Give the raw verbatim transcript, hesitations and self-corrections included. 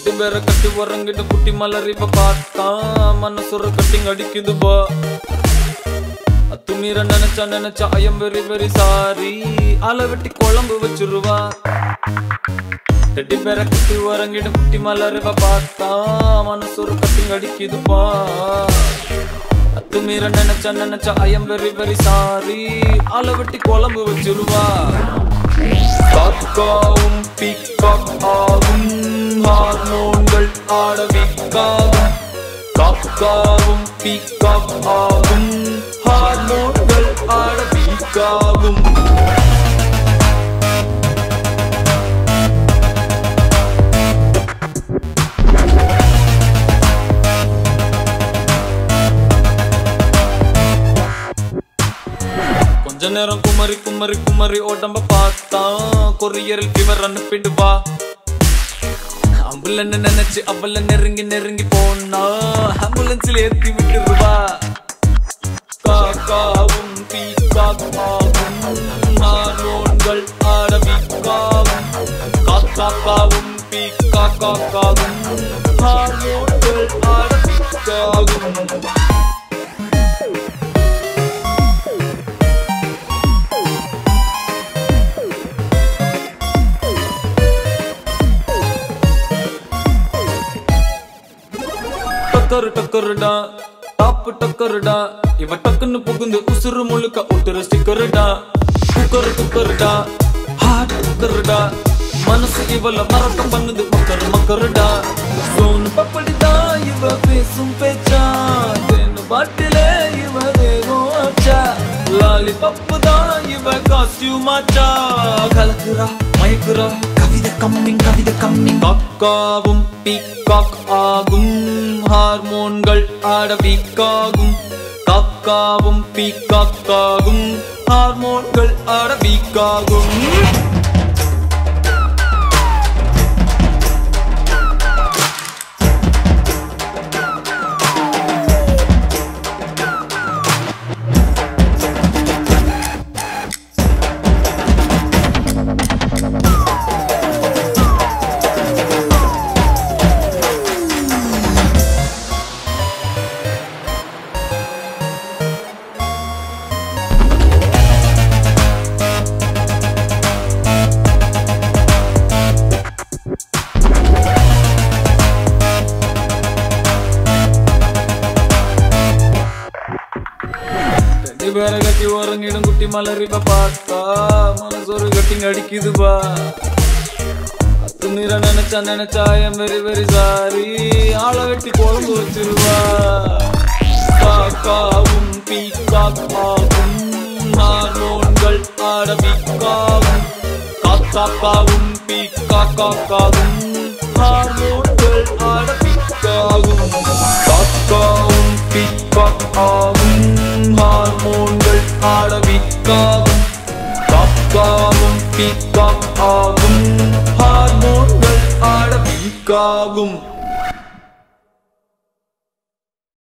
ரெண்டு பேரை கட்டி உறங்கிட்டு குட்டி மலரிப்ப பார்த்தா மனசுற கட்டிங் அடிக்குதுபா. அத்துமீற நினைச்சா நினைச்சா ஐயம் வெரி வெரி சாரி அலை வெட்டி குழம்பு வச்சிருவா. ரெண்டு பேரை கட்டி உறங்கிட்டு குட்டி மலரிப்ப பார்த்தா மனசுற கட்டிங் அடிக்குதுபா. அத்துமீற நினைச்சா நினைச்சா ஐயம் வெரி வெரி சாரி அலை வெட்டி குழம்பு வச்சிருவா. காக்காவும் பீகாக் ஆகும் ஹார்மோன்கள் ஆடவிக்காகும். காக்காவும் பீகாக் ஆகும் ஹார்மோன்கள் ஆடவிக்காகும். கொஞ்ச நேரம் குமரி குமரி குமரி உடம்ப பார்த்தா கொரியரில் ஃபீவர் அனுப்பிடுவா. ஆம்புலன்னு நினைச்சு அவள நெருங்கி நெருங்கி போனா ஆம்புலன்ஸ்ல ஏத்தி விட்டுருவா. காக்காவும் பீகாக் ஆகும் ஹார்மோன்கள் ஆடவிக்காகும். காக்காவும் பீகாக் ஆகும் ஹார்மோன்கள் ஆடவிக்காகும். டக்கரு டக்கருடா டாப்பு டக்கருடா இவ டக்குன்னு புகுந்து உசுறு முழுக்க ஒட்டுற ஸ்டிக்கருடா. குக்கரு குக்கருடா ஹார்ட் குக்கருடா மனசு இவள மறக்கம் பண்ணுது மக்கரு மக்கருடா. சோனு பப்படிதா இவ பேசும் பேச்சா தேனு பாட்டிலே இவ வேகம் ஆச்சா. லாலி பப்பு தான் இவ காஸ்டியூம் ஆச்சா. கலக்குறா மயக்குறா கவிதை கம்மிங் கவிதை கம்மிங். காக்காவும் பீகாக் ஆகும் ஹார்மோன்கள் ஆடவிக்காகும். காக்காவும் பீகாக் ஆகும் ஹார்மோன்கள் ஆடவிக்காகும். வேற கட்டி உறங்கிடும் குட்டி மலரிப்ப பார்த்தா மனசொரு கட்டிங் அடிக்குதுபா. அத்துமீற நினைச்சா நினைச்சா ஐயம் வெரி வெரி சாரி ஆளை வெட்டி குழம்பு வச்சிருவா. காக்காவும் பீகாக் ஆகும் ஹார்மோன்கள் ஆடவிக்காகும். காக்காவும் பீகாக் ஆகும் ஹார்மோன்கள் ஆடவிக்காகும். காக்காவும் பீகாக் ஆகும் ஹார்மோன்கள் ஆடவிக்காகும். காக்காவும் பீகாக் ஆகும் ஹார்மோன்கள் ஆடவிக்காகும்.